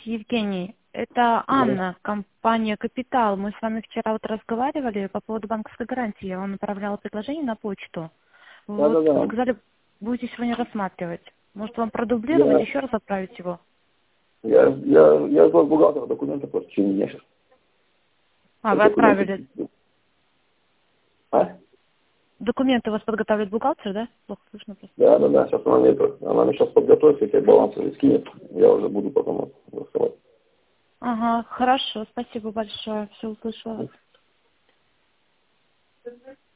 Евгений. Это Да, Анна, компания «Капитал». Мы с вами вчера вот разговаривали по поводу банковской гарантии. Я вам направляла предложение на почту. да, Вот да. Да. сказали, будете сегодня рассматривать. Может, вам продублировать, Я, еще раз отправить его? я из вас бухгалтера, документы просто через меня сейчас. А, Как вы документы. отправили. А? Документы у вас подготавливает бухгалтер, да? Плохо слышно просто. Да. Сейчас она мне сейчас подготовит, какие балансы скинет. Я уже буду потом рассылать. Ага, хорошо, спасибо большое. Все услышала вас.